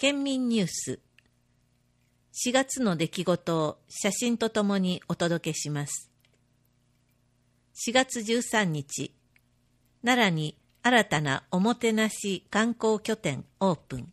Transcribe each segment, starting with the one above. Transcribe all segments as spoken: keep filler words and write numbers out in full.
県民ニュース。しがつの出来事を写真とともにお届けします。しがつじゅうさんにち、奈良に新たなおもてなし観光拠点オープン。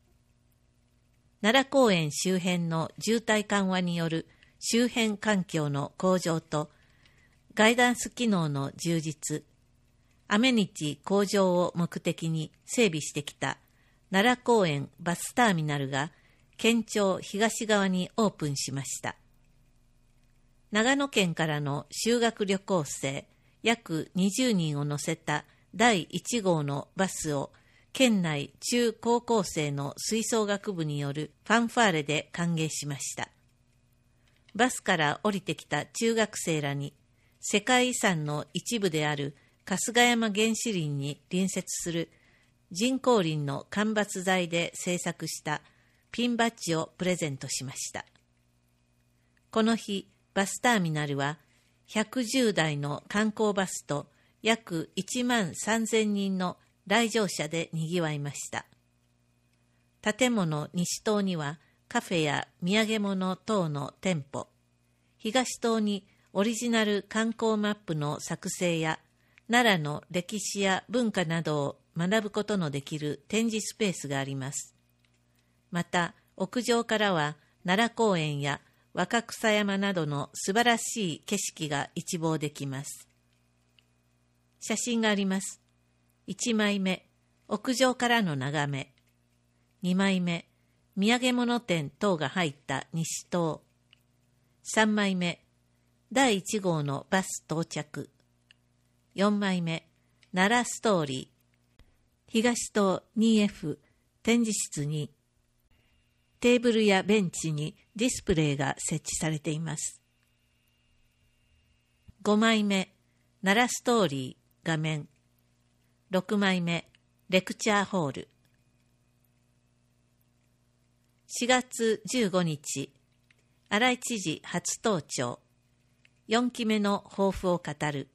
奈良公園周辺の渋滞緩和による周辺環境の向上とガイダンス機能の充実、アメニティ向上を目的に整備してきた奈良公園バスターミナルが県庁東側にオープンしました。長野県からの修学旅行生約にじゅうにんを乗せただいいち号のバスを県内中高校生の吹奏楽部によるファンファーレで歓迎しました。バスから降りてきた中学生らに世界遺産の一部である春日山原始林に隣接する人工林の間伐材で製作したピンバッジをプレゼントしました。この日、バスターミナルはひゃくじゅうだいの観光バスと約いちまんさんぜんにんの来場者でにぎわいました。建物西棟にはカフェや土産物等の店舗、東棟にオリジナル観光マップの作成や奈良の歴史や文化などを学ぶことのできる展示スペースがあります。また、屋上からは奈良公園や若草山などの素晴らしい景色が一望できます。写真があります。いちまいめ、屋上からの眺め。にまいめ、土産物店等が入った西棟。さんまいめ、だいいち号のバス到着。よんまいめ、奈良ストーリー。東棟 にエフ 展示室にテーブルやベンチにディスプレイが設置されています。ごまいめ、奈良ストーリー画面。ろくまいめ、レクチャーホール。しがつじゅうごにち、荒井知事初登庁。よんきめの抱負を語る。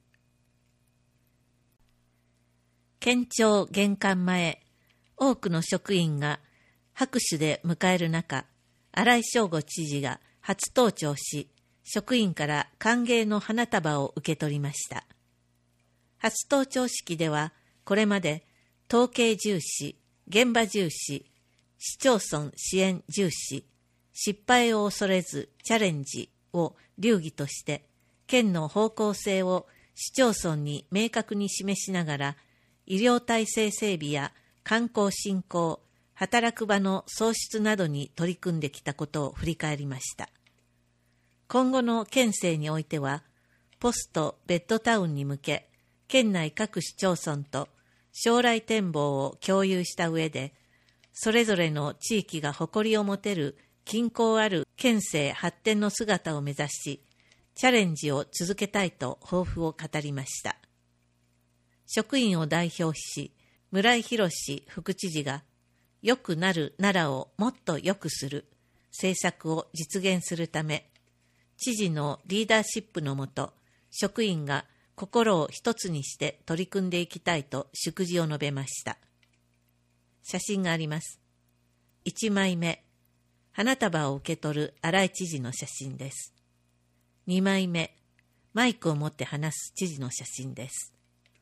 県庁玄関前、多くの職員が拍手で迎える中、荒井正吾知事が初登庁し、職員から歓迎の花束を受け取りました。初登庁式では、これまで統計重視、現場重視、市町村支援重視、失敗を恐れずチャレンジを流儀として、県の方向性を市町村に明確に示しながら、医療体制整備や観光振興、働く場の創出などに取り組んできたことを振り返りました。今後の県政においては、ポストベッドタウンに向け、県内各市町村と将来展望を共有した上で、それぞれの地域が誇りを持てる均衡ある県政発展の姿を目指し、チャレンジを続けたいと抱負を語りました。職員を代表し、村井博副知事が、良くなる奈良をもっと良くする政策を実現するため、知事のリーダーシップのもと、職員が心を一つにして取り組んでいきたいと祝辞を述べました。写真があります。いちまいめ、花束を受け取る荒井知事の写真です。にまいめ、マイクを持って話す知事の写真です。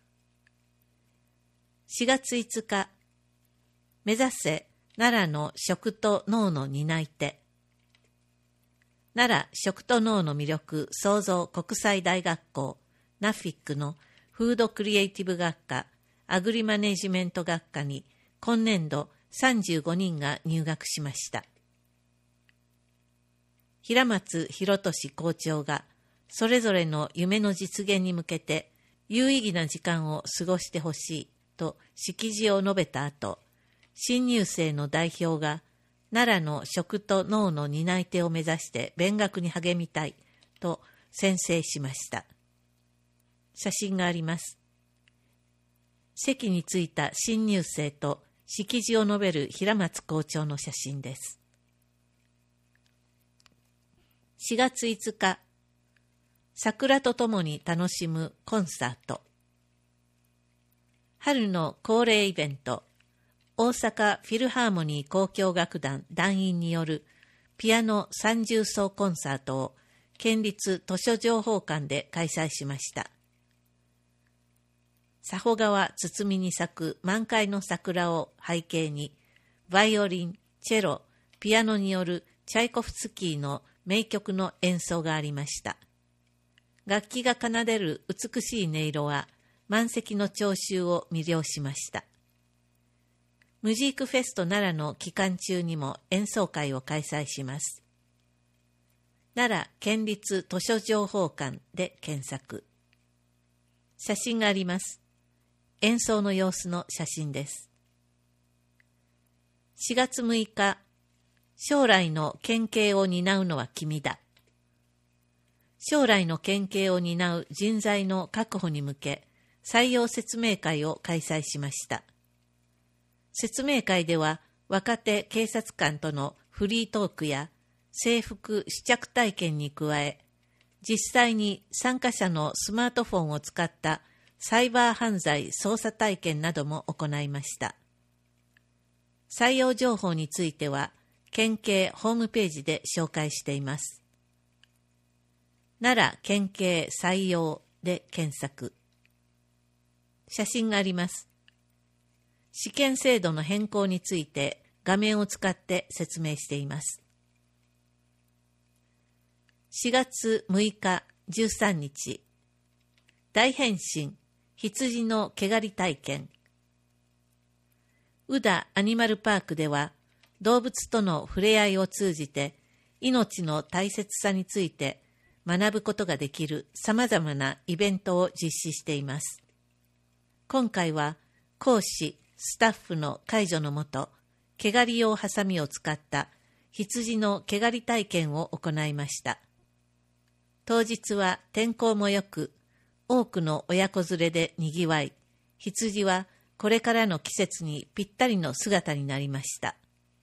しがついつか、目指せ奈良の食と農の担い手。奈良食と農の魅力創造国際大学校ナフィックのフードクリエイティブ学科アグリマネジメント学科に今年度さんじゅうごにんが入学しました。平松博俊校長がそれぞれの夢の実現に向けて有意義な時間を過ごしてほしいと式辞を述べた後、新入生の代表が奈良の食と農の担い手を目指して勉学に励みたいと宣誓しました。写真があります。席に着いた新入生と式辞を述べる平松校長の写真です。しがついつか、桜とともに楽しむコンサート。春の恒例イベント、 大阪フィルハーモニー交響楽団団員によるピアノ三重奏コンサートを県立図書情報館で開催しました。佐保川堤に咲く満開の桜を背景に、バイオリン、チェロ、ピアノによるチャイコフスキーの名曲の演奏がありました。楽器が奏でる美しい音色は満席の聴衆を魅了しました。ムジークフェスト奈良の期間中にも演奏会を開催します。奈良県立図書情報館で検索。写真があります。演奏の様子の写真です。しがつむいか、将来の県警を担うのは君だ。将来の県警を担う人材の確保に向け、採用説明会を開催しました。説明会では、若手警察官とのフリートークや制服試着体験に加え、実際に参加者のスマートフォンを使ったサイバー犯罪捜査体験なども行いました。採用情報については、県警ホームページで紹介しています。奈良県警採用で検索。写真があります。試験制度の変更について画面を使って説明しています。しがつむいかじゅうさんにち、大変身、羊の毛刈り体験。宇田アニマルパークでは、動物との触れ合いを通じて、命の大切さについて学ぶことができるさまざまなイベントを実施しています。今回は、講師、スタッフの介助のもと、毛刈り用ハサミを使った羊の毛刈り体験を行いました。当日は天候も良く、多くの親子連れでにぎわい、羊はこれからの季節にぴったりの姿になりました。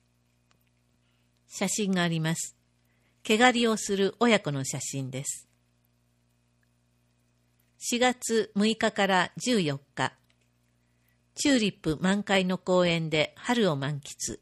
写真があります。毛刈りをする親子の写真です。しがつむいかからじゅうよっか、チューリップ満開の公園で春を満喫。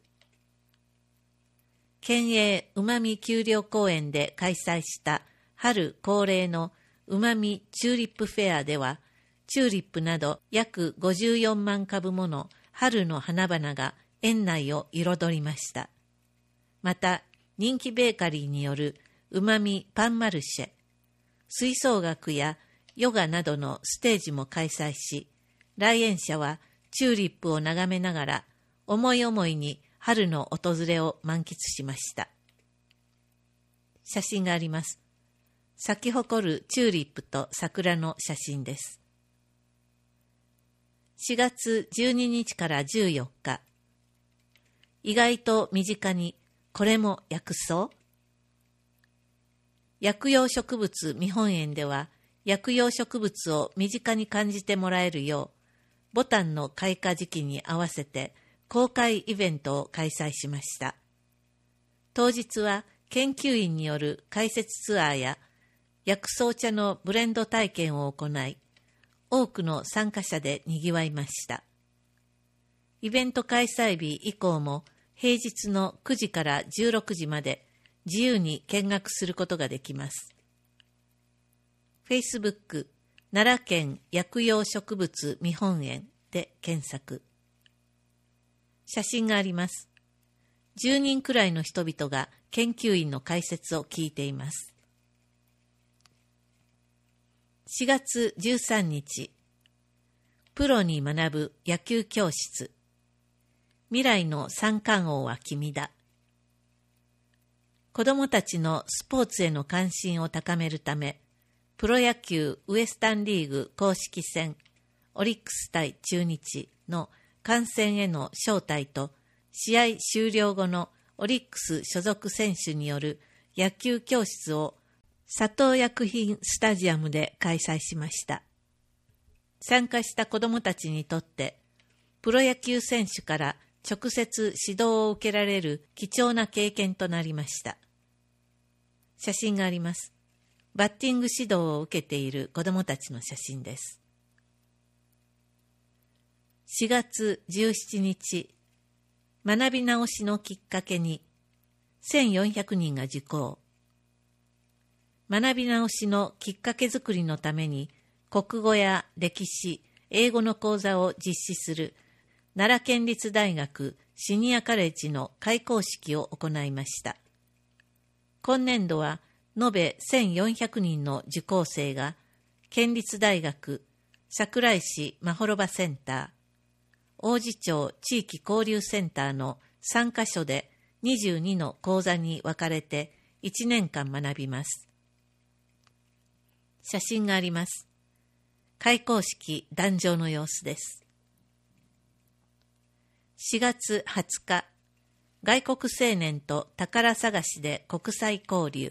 県営うまみ丘陵公園で開催した春恒例のうまみチューリップフェアでは、チューリップなど約ごじゅうよんまんかぶもの春の花々が園内を彩りました。また、人気ベーカリーによるうまみパンマルシェ、吹奏楽やヨガなどのステージも開催し、来園者はチューリップを眺めながら、思い思いに春の訪れを満喫しました。写真があります。咲き誇るチューリップと桜の写真です。しがつじゅうににちからじゅうよっか、意外と身近にこれも薬草？薬用植物見本園では、薬用植物を身近に感じてもらえるよう、ボタンの開花時期に合わせて公開イベントを開催しました。当日は研究員による解説ツアーや薬草茶のブレンド体験を行い、多くの参加者でにぎわいました。イベント開催日以降も平日のくじからじゅうろくじまで自由に見学することができます。Facebook 奈良県薬用植物見本園で検索。写真があります。じゅうにんくらいの人々が研究員の解説を聞いています。しがつじゅうさんにち、プロに学ぶ野球教室。未来の三冠王は君だ。子どもたちのスポーツへの関心を高めるため、プロ野球ウエスタンリーグ公式戦、オリックス対中日の観戦への招待と、試合終了後のオリックス所属選手による野球教室を佐藤薬品スタジアムで開催しました。参加した子どもたちにとって、プロ野球選手から直接指導を受けられる貴重な経験となりました。写真があります。バッティング指導を受けている子どもたちの写真です。しがつじゅうしちにち、 学び直しのきっかけにせんよんひゃくにんが受講。学び直しのきっかけづくりのために国語や歴史、英語の講座を実施する奈良県立大学シニアカレッジの開講式を行いました。今年度は延べせんよんひゃくにんの受講生が県立大学桜井市まほろばセンター、王子町地域交流センターのさんカ所でにじゅうにの講座に分かれていちねんかん学びます。写真があります。開講式壇上の様子です。しがつはつか、外国青年と宝探しで国際交流。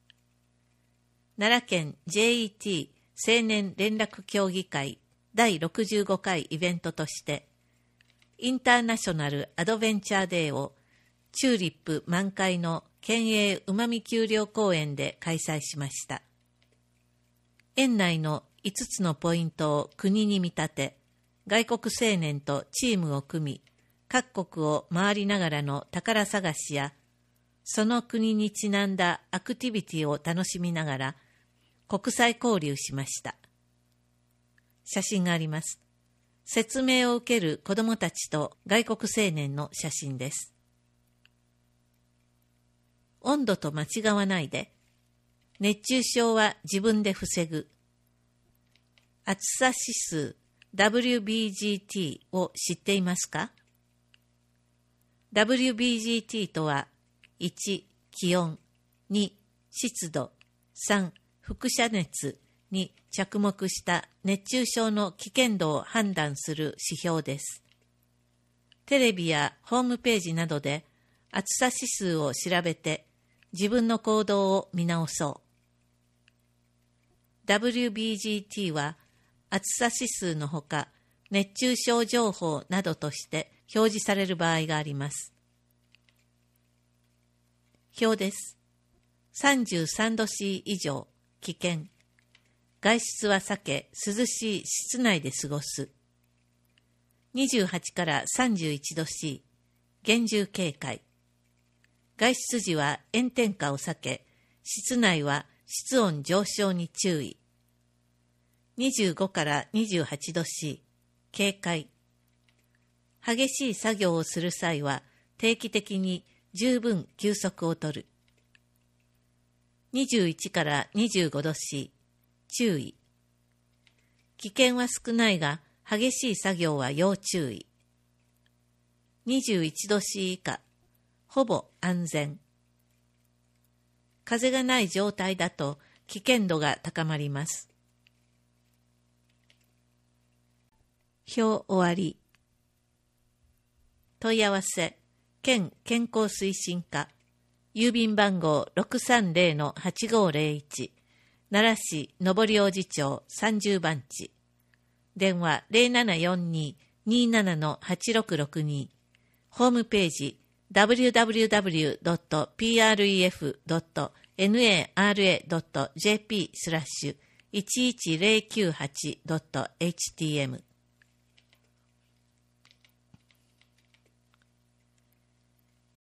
奈良県 ジェイイーティー 青年連絡協議会だいろくじゅうごかいイベントとして、インターナショナルアドベンチャーデーをチューリップ満開の県営うまみ丘陵公園で開催しました。園内のいつつのポイントを国に見立て、外国青年とチームを組み、各国を回りながらの宝探しや、その国にちなんだアクティビティを楽しみながら、国際交流しました。写真があります。説明を受ける子どもたちと外国青年の写真です。温度と間違わないで。熱中症は自分で防ぐ。暑さ指数 ダブリュービージーティー を知っていますか？ ダブリュービージーティー とは、いち、気温、に、湿度、さん、輻射熱に着目した熱中症の危険度を判断する指標です。テレビやホームページなどで暑さ指数を調べて自分の行動を見直そう。ダブリュービージーティー は暑さ指数のほか熱中症情報などとして表示される場合があります。表です。さんじゅうさんど C 以上、危険。外出は避け、涼しい室内で過ごす。にじゅうはちからさんじゅういちど C、厳重警戒。外出時は炎天下を避け、室内は室温上昇に注意。にじゅうごからにじゅうはちど C、警戒。激しい作業をする際は定期的に十分休息をとる。にじゅういちからにじゅうごど C、注意。危険は少ないが激しい作業は要注意。にじゅういちど C 以下、ほぼ安全。風がない状態だと危険度が高まります。表終わり。問い合わせ、県健康推進課、郵便番号 ろくさんぜろのはちごぜろいち、奈良市上り王子町さんじゅうばんち。電話 ゼロななよんに にーななのはちろくろくに。ホームページ ダブリューダブリューダブリュードットピーアールイーエフドットナラドットジェーピー スラッシュいちいちぜろきゅうはちドットエイチティーエム